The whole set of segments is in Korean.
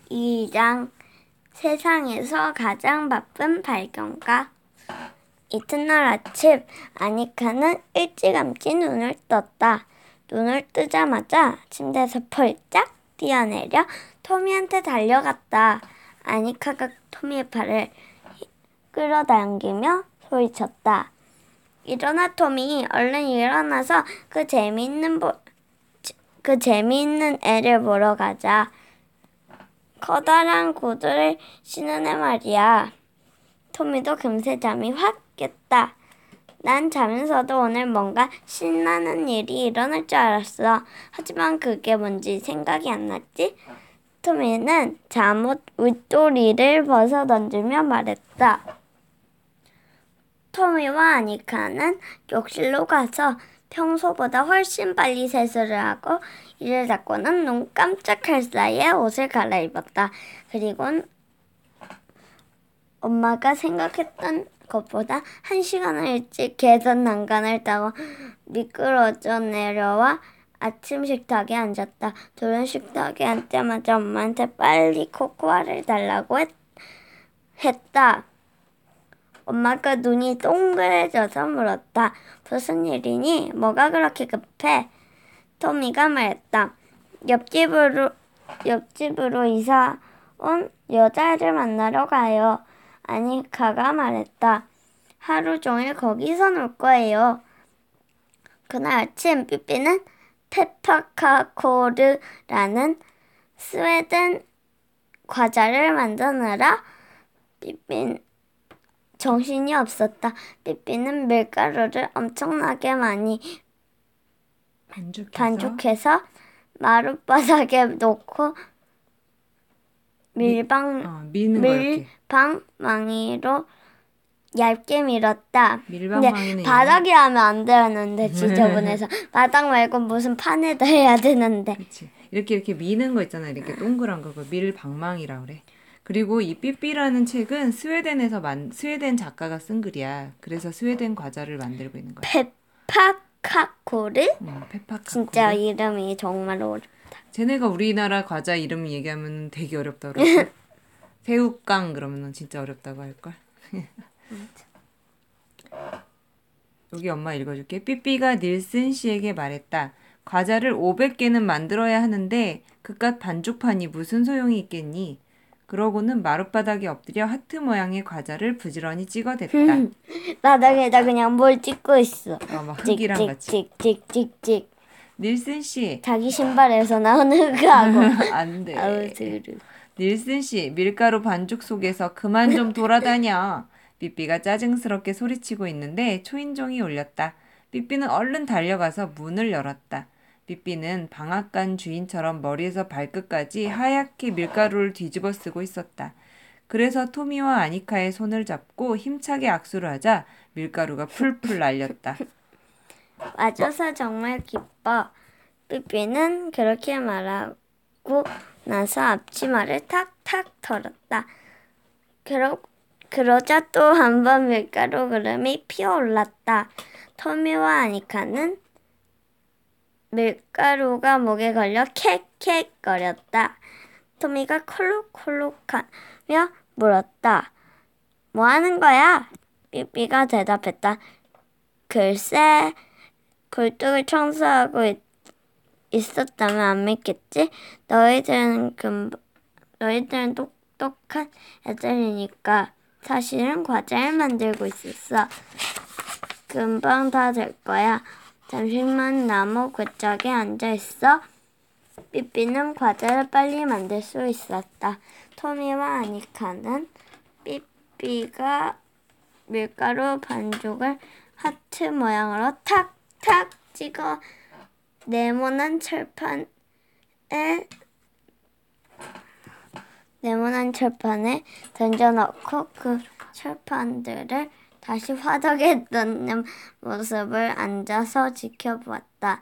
2장 세상에서 가장 바쁜 발견가. 이튿날 아침 아니카는 일찌감치 눈을 떴다. 눈을 뜨자마자 침대에서 펄짝 뛰어내려 토미한테 달려갔다. 아니카가 토미의 팔을 끌어당기며 소리쳤다. 일어나 토미, 얼른 일어나서 그 재미있는 애를 보러 가자. 커다란 구두를 신은 애 말이야. 토미도 금세 잠이 확 깼다. 난 자면서도 오늘 뭔가 신나는 일이 일어날 줄 알았어. 하지만 그게 뭔지 생각이 안 났지? 토미는 잠옷 윗도리를 벗어 던지며 말했다. 토미와 아니카는 욕실로 가서 평소보다 훨씬 빨리 세수를 하고 이를 닦고는 눈 깜짝할 사이에 옷을 갈아입었다. 그리고 엄마가 생각했던 것보다 1시간을 일찍 계단 난간을 타고 미끄러져 내려와 아침 식탁에 앉았다. 둘은 식탁에 앉자마자 엄마한테 빨리 코코아를 달라고 했다. 엄마가 눈이 동그래져서 물었다. 무슨 일이니? 뭐가 그렇게 급해? 토미가 말했다. 옆집으로 이사 온 여자애를 만나러 가요. 아니카가 말했다. 하루 종일 거기서 놀 거예요. 그날 아침 삐삐는 페파카코르라는 스웨덴 과자를 만드느라 정신이 없었다. 삐삐는 밀가루를 엄청나게 많이 반죽해서 마룻바닥에 놓고 밀방망이로 얇게 밀었다. 근데 바닥에 하면 안 되는데 지저분해서 바닥 말고 무슨 판에다 해야 되는데. 그치. 이렇게 미는 거 있잖아. 이렇게 동그란 거. 밀방망이라 그래. 그리고 이 삐삐라는 책은 스웨덴 작가가 쓴 글이야. 그래서 스웨덴 과자를 만들고 있는 거야. 페파카코르? 페파카코르. 진짜 이름이 정말 어렵다. 쟤네가 우리나라 과자 이름 얘기하면 되게 어렵다 그러고 새우깡 그러면 진짜 어렵다고 할걸. 여기 엄마 읽어줄게. 삐삐가 닐슨 씨에게 말했다. 과자를 500개는 만들어야 하는데 그깟 반죽판이 무슨 소용이 있겠니? 그러고는 마룻바닥에 엎드려 하트 모양의 과자를 부지런히 찍어댔다. 바닥에다 그냥 뭘 찍고 있어. 막 흙이랑 같이. 찍찍찍찍. 닐슨 씨. 자기 신발에서 나오는 흙하고. 안 돼. 아우 드르. 닐슨 씨, 밀가루 반죽 속에서 그만 좀 돌아다녀. 삐삐가 짜증스럽게 소리치고 있는데 초인종이 울렸다. 삐삐는 얼른 달려가서 문을 열었다. 삐삐는 방앗간 주인처럼 머리에서 발끝까지 하얗게 밀가루를 뒤집어 쓰고 있었다. 그래서 토미와 아니카의 손을 잡고 힘차게 악수를 하자 밀가루가 풀풀 날렸다. 와줘서 정말 기뻐. 삐삐는 그렇게 말하고 나서 앞치마를 탁탁 털었다. 그러자 또 한 번 밀가루 구름이 피어올랐다. 토미와 아니카는 밀가루가 목에 걸려 캑캑거렸다. 토미가 콜록콜록하며 물었다. 뭐 하는 거야? 삐삐가 대답했다. 글쎄, 굴뚝을 청소하고 있었다면 안 믿겠지? 너희들은 똑똑한 애들이니까. 사실은 과자를 만들고 있었어. 금방 다 될 거야. 잠시만 나무 굴짝에 앉아있어. 삐삐는 과자를 빨리 만들 수 있었다. 토미와 아니카는 삐삐가 밀가루 반죽을 하트 모양으로 탁탁 찍어 네모난 철판에 던져놓고 그 철판들을 다시 화덕에 넣는 모습을 앉아서 지켜보았다.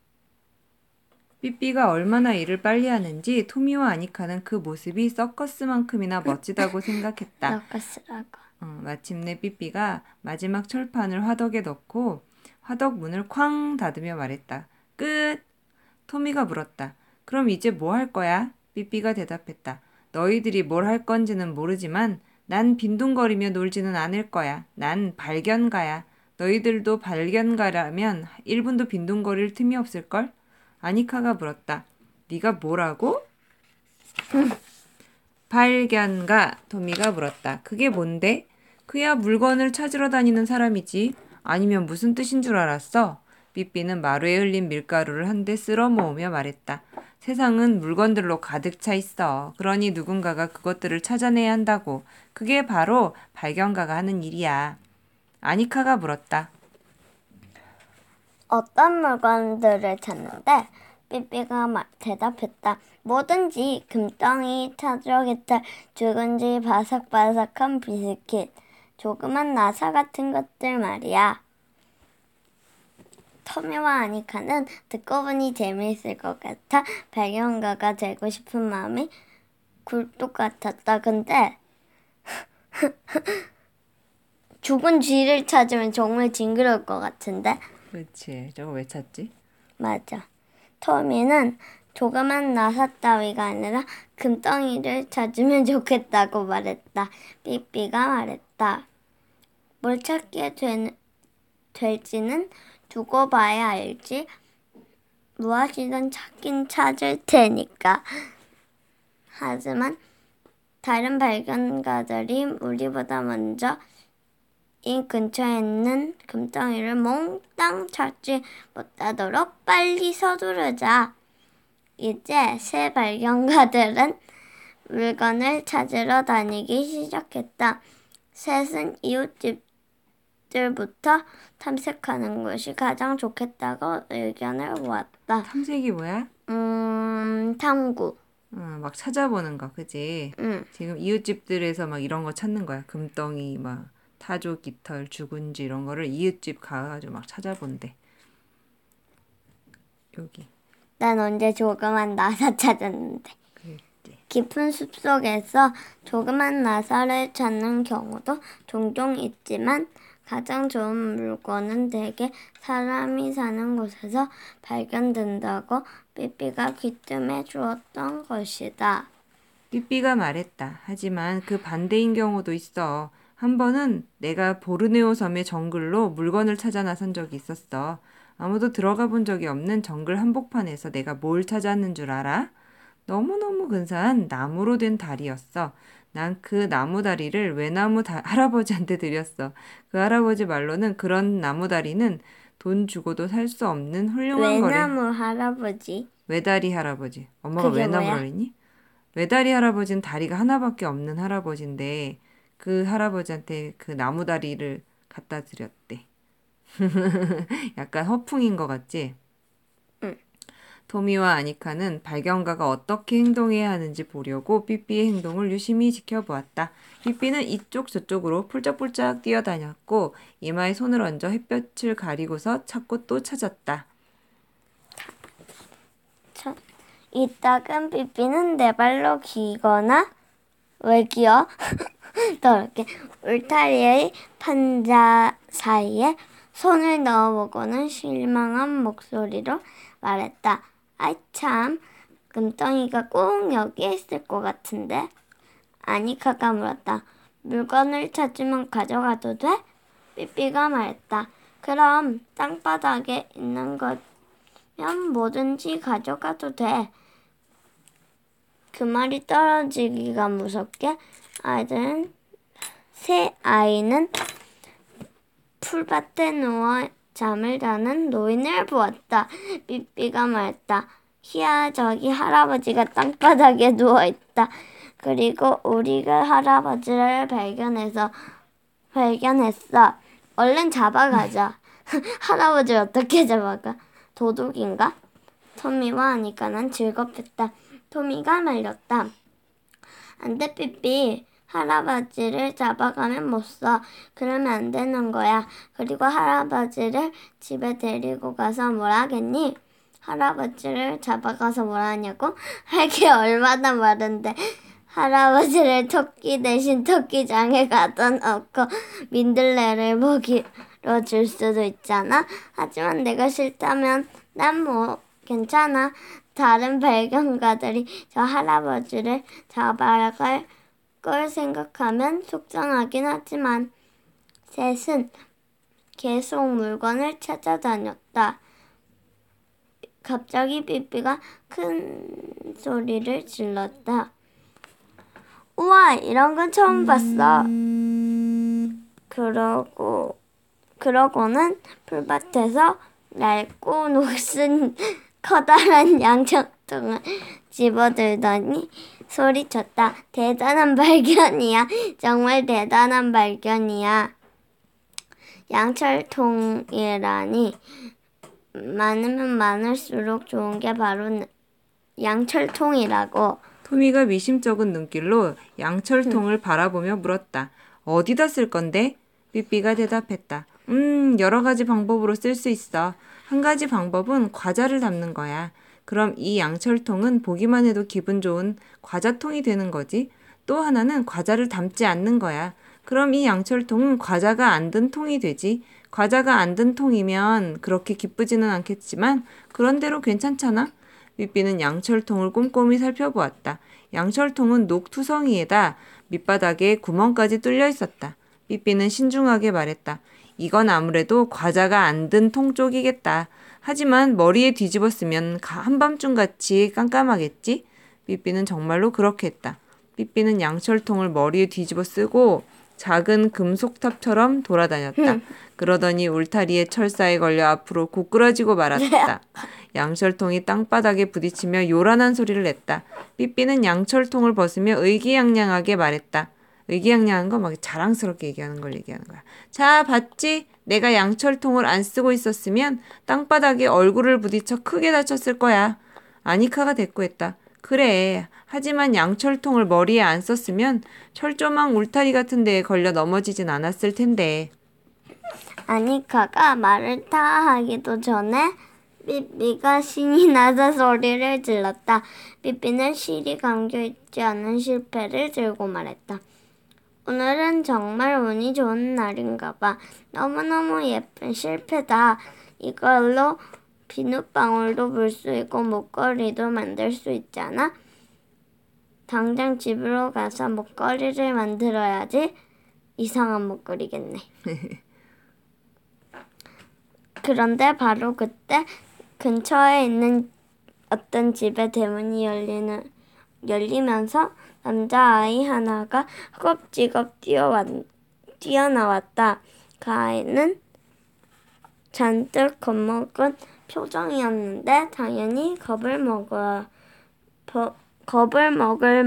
삐삐가 얼마나 일을 빨리 하는지 토미와 아니카는 그 모습이 서커스만큼이나 멋지다고 생각했다. 서커스라고. 마침내 삐삐가 마지막 철판을 화덕에 넣고 화덕 문을 쾅 닫으며 말했다. 끝! 토미가 물었다. 그럼 이제 뭐 할 거야? 삐삐가 대답했다. 너희들이 뭘 할 건지는 모르지만 난 빈둥거리며 놀지는 않을 거야. 난 발견가야. 너희들도 발견가라면 1분도 빈둥거릴 틈이 없을걸? 아니카가 물었다. 네가 뭐라고? 발견가, 토미가 물었다. 그게 뭔데? 그야 물건을 찾으러 다니는 사람이지. 아니면 무슨 뜻인 줄 알았어? 삐삐는 마루에 흘린 밀가루를 한 대 쓸어 모으며 말했다. 세상은 물건들로 가득 차 있어. 그러니 누군가가 그것들을 찾아내야 한다고. 그게 바로 발견가가 하는 일이야. 아니카가 물었다. 어떤 물건들을 찾는데? 삐삐가 대답했다. 뭐든지 금덩이, 차주기타, 죽은지 바삭바삭한 비스킷, 조그만 나사 같은 것들 말이야. 터미와 아니카는 듣고 보니 재미있을 것 같아 발견가가 되고 싶은 마음이 굴뚝 같았다. 근데 죽은 쥐를 찾으면 정말 징그러울 것 같은데? 그렇지. 저거 왜 찾지? 맞아. 토미는 조그만 나사 따위가 아니라 금덩이를 찾으면 좋겠다고 말했다. 삐삐가 말했다. 뭘 찾게 될지는 두고 봐야 알지. 무엇이든 찾긴 찾을 테니까. 하지만 다른 발견가들이 우리보다 먼저 이 근처에 있는 금덩이를 몽땅 찾지 못하도록 빨리 서두르자. 이제 새 발견가들은 물건을 찾으러 다니기 시작했다. 셋은 이웃집들부터 탐색하는 것이 가장 좋겠다고 의견을 모았다. 탐색이 뭐야? 탐구. 막 찾아보는 거, 그지? 응. 지금 이웃집들에서 막 이런 거 찾는 거야. 금덩이, 막 타조, 깃털, 죽은지 이런 거를 이웃집 가가지고 막 찾아본대. 여기. 난 언제 조그만 나사 찾았는데. 그랬지. 깊은 숲속에서 조그만 나사를 찾는 경우도 종종 있지만 가장 좋은 물건은 대개 사람이 사는 곳에서 발견된다고 삐삐가 귀뜸해 주었던 것이다. 삐삐가 말했다. 하지만 그 반대인 경우도 있어. 한 번은 내가 보르네오 섬의 정글로 물건을 찾아 나선 적이 있었어. 아무도 들어가 본 적이 없는 정글 한복판에서 내가 뭘 찾았는 줄 알아? 너무너무 근사한 나무로 된 다리였어. 난 그 나무 다리를 외나무 할아버지한테 드렸어. 그 할아버지 말로는 그런 나무 다리는 돈 주고도 살 수 없는 훌륭한 거래. 외나무 할아버지. 외다리 할아버지. 엄마가 그게 외나무라 뭐야? 그랬니? 외다리 할아버지는 다리가 하나밖에 없는 할아버지인데 그 할아버지한테 그 나무 다리를 갖다 드렸대. 약간 허풍인 것 같지? 응. 토미와 아니카는 발견가가 어떻게 행동해야 하는지 보려고 삐삐의 행동을 유심히 지켜보았다. 삐삐는 이쪽 저쪽으로 폴짝폴짝 뛰어다녔고 이마에 손을 얹어 햇볕을 가리고서 찾고 또 찾았다. 이따금 삐삐는 네 발로 기거나 왜 기어? 더럽게 울타리의 판자 사이에 손을 넣어보고는 실망한 목소리로 말했다. 아이 참, 금덩이가 꼭 여기에 있을 것 같은데? 아니카가 물었다. 물건을 찾으면 가져가도 돼? 삐삐가 말했다. 그럼 땅바닥에 있는 거면 뭐든지 가져가도 돼. 그 말이 떨어지기가 무섭게 새 아이는 풀밭에 누워 잠을 자는 노인을 보았다. 삐삐가 말했다. 희야, 저기 할아버지가 땅바닥에 누워있다. 그리고 우리가 할아버지를 발견했어. 얼른 잡아가자. 할아버지 어떻게 잡아가? 도둑인가? 토미와 아니까는 즐겁했다. 토미가 말렸다. 안 돼, 삐삐. 할아버지를 잡아가면 못 써. 그러면 안 되는 거야. 그리고 할아버지를 집에 데리고 가서 뭘 하겠니? 할아버지를 잡아가서 뭘 하냐고? 할 게 얼마나 많은데. 할아버지를 토끼 대신 토끼장에 가둬 놓고 민들레를 먹이러 줄 수도 있잖아. 하지만 내가 싫다면 난 뭐 괜찮아. 다른 발견가들이 저 할아버지를 잡아갈 걸 생각하면 속상하긴 하지만 셋은 계속 물건을 찾아다녔다. 갑자기 삐삐가 큰 소리를 질렀다. 우와, 이런 건 처음 봤어. 그러고는 풀밭에서 낡고 녹슨 커다란 양철통을 집어들더니 소리쳤다. 대단한 발견이야. 정말 대단한 발견이야. 양철통이라니. 많으면 많을수록 좋은 게 바로 양철통이라고. 토미가 미심쩍은 눈길로 양철통을 바라보며 물었다. 어디다 쓸 건데? 삐삐가 대답했다. 여러 가지 방법으로 쓸 수 있어. 한 가지 방법은 과자를 담는 거야. 그럼 이 양철통은 보기만 해도 기분 좋은 과자통이 되는 거지. 또 하나는 과자를 담지 않는 거야. 그럼 이 양철통은 과자가 안 든 통이 되지. 과자가 안 든 통이면 그렇게 기쁘지는 않겠지만 그런대로 괜찮잖아. 삐삐는 양철통을 꼼꼼히 살펴보았다. 양철통은 녹투성이에다 밑바닥에 구멍까지 뚫려 있었다. 삐삐는 신중하게 말했다. 이건 아무래도 과자가 안 든 통 쪽이겠다. 하지만 머리에 뒤집어 쓰면 한밤중같이 깜깜하겠지? 삐삐는 정말로 그렇게 했다. 삐삐는 양철통을 머리에 뒤집어 쓰고 작은 금속탑처럼 돌아다녔다. 그러더니 울타리에 철사에 걸려 앞으로 고꾸라지고 말았다. 양철통이 땅바닥에 부딪히며 요란한 소리를 냈다. 삐삐는 양철통을 벗으며 의기양양하게 말했다. 의기양양한 거 막 자랑스럽게 얘기하는 걸 얘기하는 거야. 자, 봤지? 내가 양철통을 안 쓰고 있었으면 땅바닥에 얼굴을 부딪혀 크게 다쳤을 거야. 아니카가 대꾸했다. 그래. 하지만 양철통을 머리에 안 썼으면 철조망 울타리 같은 데에 걸려 넘어지진 않았을 텐데. 아니카가 말을 다 하기도 전에 삐삐가 신이 나서 소리를 질렀다. 삐삐는 실이 감겨있지 않은 실패를 들고 말했다. 오늘은 정말 운이 좋은 날인가 봐. 너무너무 예쁜 실패다. 이걸로 비눗방울도 불 수 있고 목걸이도 만들 수 있잖아. 당장 집으로 가서 목걸이를 만들어야지. 이상한 목걸이겠네. 그런데 바로 그때 근처에 있는 어떤 집의 대문이 열리면서 남자아이 하나가 허겁지겁 뛰어나왔다. 그 아이는 잔뜩 겁먹은 표정이었는데 당연히 겁을 먹을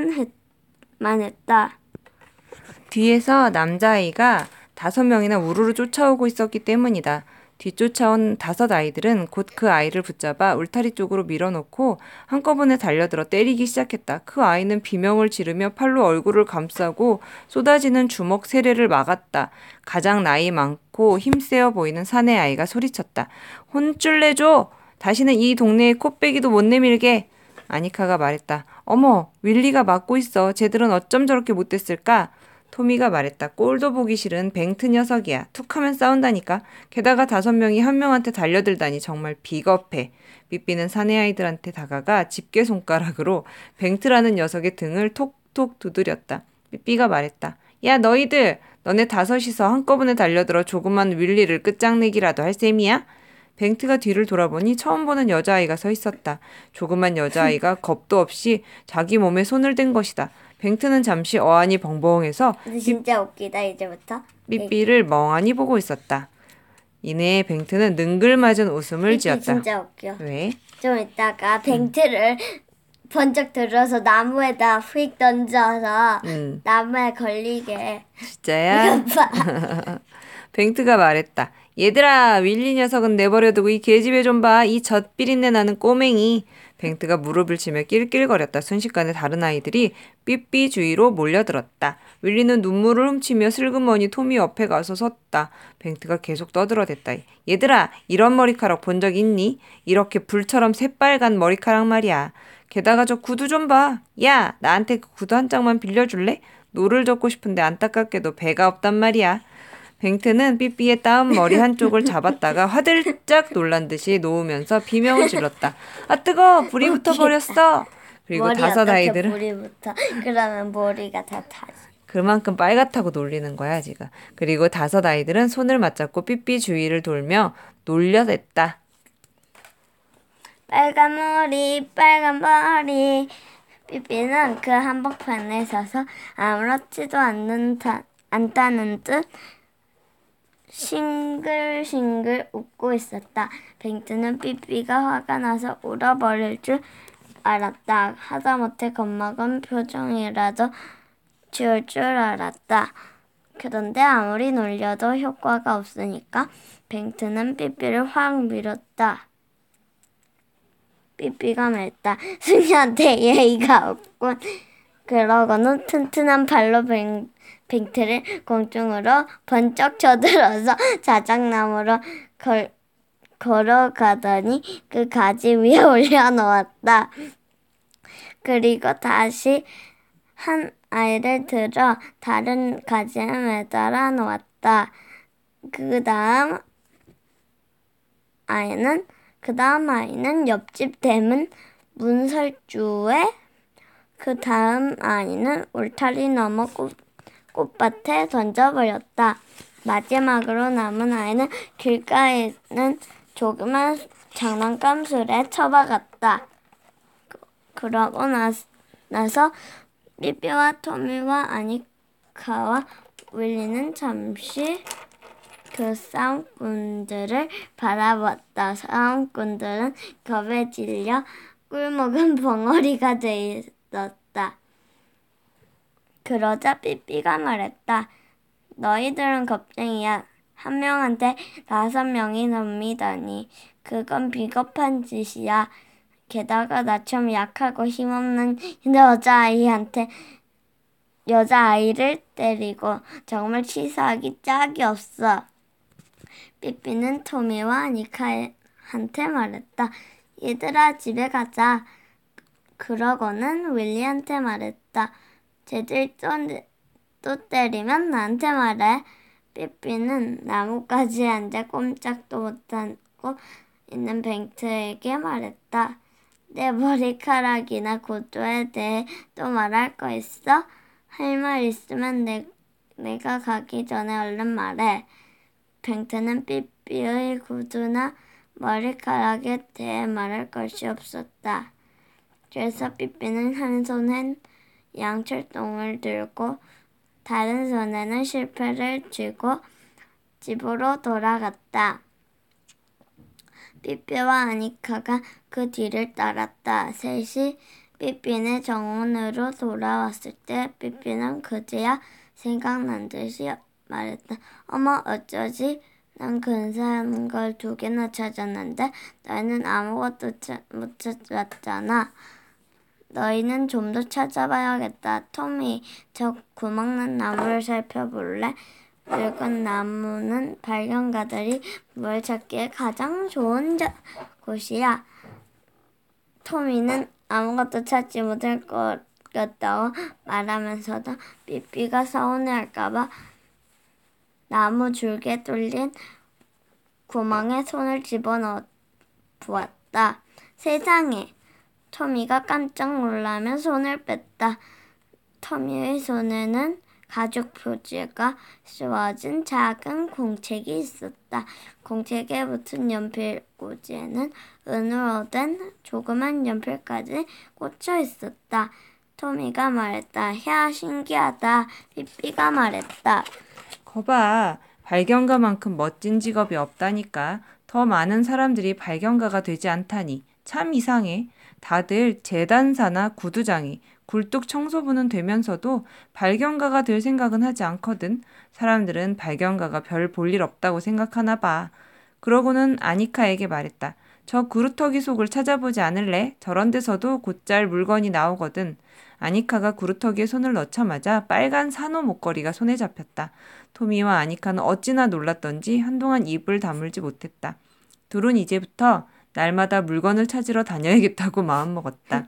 만했다. 뒤에서 남자아이가 5명이나 우르르 쫓아오고 있었기 때문이다. 뒤쫓아온 5 아이들은 곧 그 아이를 붙잡아 울타리 쪽으로 밀어놓고 한꺼번에 달려들어 때리기 시작했다. 그 아이는 비명을 지르며 팔로 얼굴을 감싸고 쏟아지는 주먹 세례를 막았다. 가장 나이 많고 힘세어 보이는 사내 아이가 소리쳤다. 혼쭐 내줘! 다시는 이 동네에 코빼기도 못 내밀게! 아니카가 말했다. 어머, 윌리가 막고 있어. 쟤들은 어쩜 저렇게 못됐을까? 토미가 말했다. 꼴도 보기 싫은 뱅트 녀석이야. 툭하면 싸운다니까. 게다가 5명이 한 명한테 달려들다니 정말 비겁해. 삐삐는 사내 아이들한테 다가가 집게 손가락으로 뱅트라는 녀석의 등을 톡톡 두드렸다. 삐삐가 말했다. 야, 너희들! 너네 5이서 한꺼번에 달려들어 조그만 윌리를 끝장내기라도 할 셈이야? 뱅트가 뒤를 돌아보니 처음 보는 여자아이가 서 있었다. 조그만 여자아이가 겁도 없이 자기 몸에 손을 댄 것이다. 뱅트는 잠시 어안이 벙벙해서 진짜 웃기다 이제부터. 삐삐를 멍하니 보고 있었다. 이내 뱅트는 능글맞은 웃음을 지었다. 진짜 웃겨. 왜? 좀 이따가 뱅트를 번쩍 들어서 나무에다 휙 던져서 나무에 걸리게. 진짜야? 뱅트가 말했다. 얘들아, 윌리 녀석은 내버려두고 이 계집애 좀 봐. 이 젖비린내 나는 꼬맹이. 뱅트가 무릎을 치며 낄낄거렸다. 순식간에 다른 아이들이 삐삐 주위로 몰려들었다. 윌리는 눈물을 훔치며 슬그머니 토미 옆에 가서 섰다. 뱅트가 계속 떠들어댔다. 얘들아, 이런 머리카락 본 적 있니? 이렇게 불처럼 새빨간 머리카락 말이야. 게다가 저 구두 좀 봐. 야, 나한테 그 구두 한 짝만 빌려줄래? 노를 젓고 싶은데 안타깝게도 배가 없단 말이야. 뱅트는 삐삐의 따은 머리 한쪽을 잡았다가 화들짝 놀란 듯이 놓으면서 비명을 질렀다. 아 뜨거! 불이 붙어버렸어! 그리고 머리 다섯 어떻게 아이들은 불이 붙어? 그러면 머리가 다 타지. 그만큼 빨갛다고 놀리는 거야 지금. 그리고 다섯 아이들은 손을 맞잡고 삐삐 주위를 돌며 놀려댔다. 빨간 머리, 빨간 머리. 삐삐는 그 한복판에 서서 아무렇지도 않다는 듯 싱글싱글 웃고 있었다. 뱅트는 삐삐가 화가 나서 울어버릴 줄 알았다. 하다못해 겁먹은 표정이라도 지을 줄 알았다. 그런데 아무리 놀려도 효과가 없으니까 뱅트는 삐삐를 확 밀었다. 삐삐가 말했다. 승희한테 예의가 없군. 그러고는 튼튼한 발로 뱅트를 공중으로 번쩍 쳐들어서 자작나무로 걸어가더니 그 가지 위에 올려놓았다. 그리고 다시 한 아이를 들어 다른 가지에 매달아 놓았다. 그 다음 아이는 옆집 대문 문설주에, 그 다음 아이는 울타리 너머 꽃밭에 던져버렸다. 마지막으로 남은 아이는 길가에 있는 조그만 장난감 술에 처박았다. 그러고 나서 삐삐와 토미와 아니카와 윌리는 잠시 그 싸움꾼들을 바라봤다. 싸움꾼들은 겁에 질려 꿀먹은 벙어리가 돼 있었다. 그러자 삐삐가 말했다. 너희들은 겁쟁이야. 한 명한테 5명이 넘이다니. 그건 비겁한 짓이야. 게다가 나처럼 약하고 힘없는 여자아이를 때리고 정말 치사하기 짝이 없어. 삐삐는 토미와 아니카한테 말했다. 얘들아 집에 가자. 그러고는 윌리한테 말했다. 쟤들 또 때리면 나한테 말해. 삐삐는 나뭇가지에 앉아 꼼짝도 못하고 있는 뱅트에게 말했다. 내 머리카락이나 구두에 대해 또 말할 거 있어? 할 말 있으면 내가 가기 전에 얼른 말해. 뱅트는 삐삐의 구두나 머리카락에 대해 말할 것이 없었다. 그래서 삐삐는 한 손엔 양철통을 들고 다른 손에는 실패를 쥐고 집으로 돌아갔다. 삐삐와 아니카가 그 뒤를 따랐다. 셋이 삐삐네 정원으로 돌아왔을 때 삐삐는 그제야 생각난 듯이 말했다. 어머 어쩌지? 난 근사한 걸 2개나 찾았는데 너희는 아무것도 못 찾았잖아. 너희는 좀 더 찾아봐야겠다. 토미, 저 구멍난 나무를 살펴볼래? 늙은 나무는 발견가들이 물 찾기에 가장 좋은 곳이야. 토미는 아무것도 찾지 못할 것 같다고 말하면서도 삐삐가 서운해할까봐 나무 줄기에 뚫린 구멍에 손을 집어넣어 보았다. 세상에! 토미가 깜짝 놀라며 손을 뺐다. 토미의 손에는 가죽 표지가 씌워진 작은 공책이 있었다. 공책에 붙은 연필꽂이에는 은으로 된 조그만 연필까지 꽂혀 있었다. 토미가 말했다. 야, 신기하다. 삐삐가 말했다. 거봐, 발견가만큼 멋진 직업이 없다니까. 더 많은 사람들이 발견가가 되지 않다니. 참 이상해. 다들 재단사나 구두장이, 굴뚝 청소부는 되면서도 발견가가 될 생각은 하지 않거든. 사람들은 발견가가 별 볼 일 없다고 생각하나 봐. 그러고는 아니카에게 말했다. 저 구루터기 속을 찾아보지 않을래? 저런 데서도 곧잘 물건이 나오거든. 아니카가 구루터기에 손을 넣자마자 빨간 산호 목걸이가 손에 잡혔다. 토미와 아니카는 어찌나 놀랐던지 한동안 입을 다물지 못했다. 둘은 이제부터 날마다 물건을 찾으러 다녀야겠다고 마음먹었다.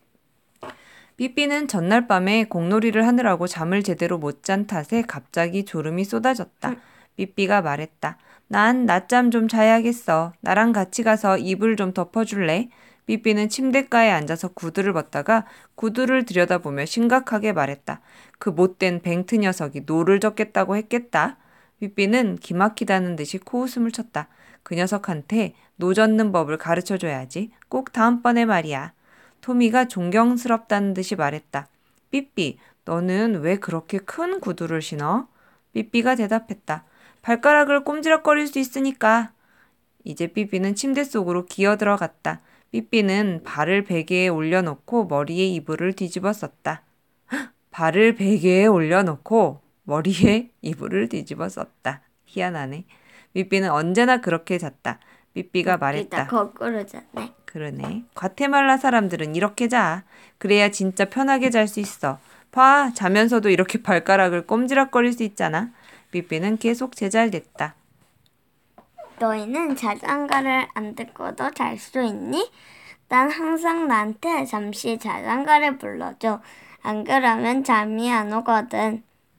삐삐는 전날 밤에 공놀이를 하느라고 잠을 제대로 못 잔 탓에 갑자기 졸음이 쏟아졌다. 삐삐가 말했다. 난 낮잠 좀 자야겠어. 나랑 같이 가서 이불 좀 덮어줄래? 삐삐는 침대가에 앉아서 구두를 벗다가 구두를 들여다보며 심각하게 말했다. 그 못된 뱅트 녀석이 노를 젓겠다고 했겠다. 삐삐는 기막히다는 듯이 코웃음을 쳤다. 그 녀석한테 노 젓는 법을 가르쳐줘야지. 꼭 다음번에 말이야. 토미가 존경스럽다는 듯이 말했다. 삐삐, 너는 왜 그렇게 큰 구두를 신어? 삐삐가 대답했다. 발가락을 꼼지락거릴 수 있으니까. 이제 삐삐는 침대 속으로 기어 들어갔다. 삐삐는 발을 베개에 올려놓고 머리에 이불을 뒤집어 썼다. 발을 베개에 올려놓고 머리에 이불을 뒤집어 썼다. 희한하네. 삐삐는 언제나 그렇게 잤다. 삐삐가 웃기다. 말했다. 거꾸로 잤네. 그러네. 과테말라 사람들은 이렇게 자. 그래야 진짜 편하게 잘 수 있어. 봐, 자면서도 이렇게 발가락을 꼼지락거릴 수 있잖아. 삐삐는 계속 제잘됐다. 너희는 자장가를 안 듣고도 잘 수 있니? 난 항상 나한테 잠시 자장가를 불러줘. 안 그러면 잠이 안 오거든.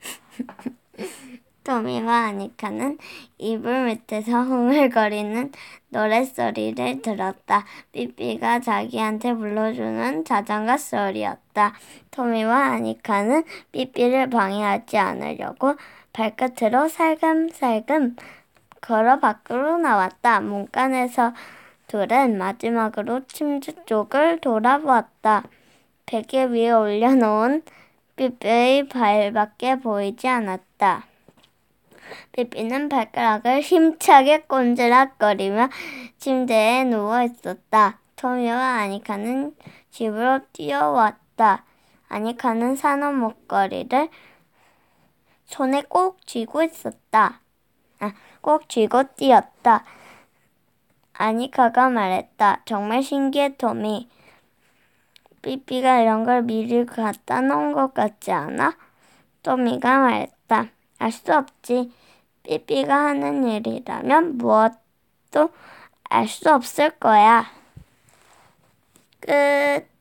토미와 아니카는 이불 밑에서 흥얼거리는 노랫소리를 들었다. 삐삐가 자기한테 불러주는 자장가 소리였다. 토미와 아니카는 삐삐를 방해하지 않으려고 발끝으로 살금살금 걸어 밖으로 나왔다. 문간에서 둘은 마지막으로 침대 쪽을 돌아보았다. 베개 위에 올려놓은 삐삐의 발밖에 보이지 않았다. 삐삐는 발가락을 힘차게 꼼지락거리며 침대에 누워 있었다. 토미와 아니카는 집으로 뛰어왔다. 아니카는 산호 목걸이를 손에 꼭 쥐고 있었다. 꼭 쥐고 뛰었다. 아니카가 말했다. 정말 신기해, 토미. 삐삐가 이런 걸 미리 갖다 놓은 것 같지 않아? 토미가 말했다. 알 수 없지. 삐삐가 하는 일이라면 무엇도 알 수 없을 거야. 끝.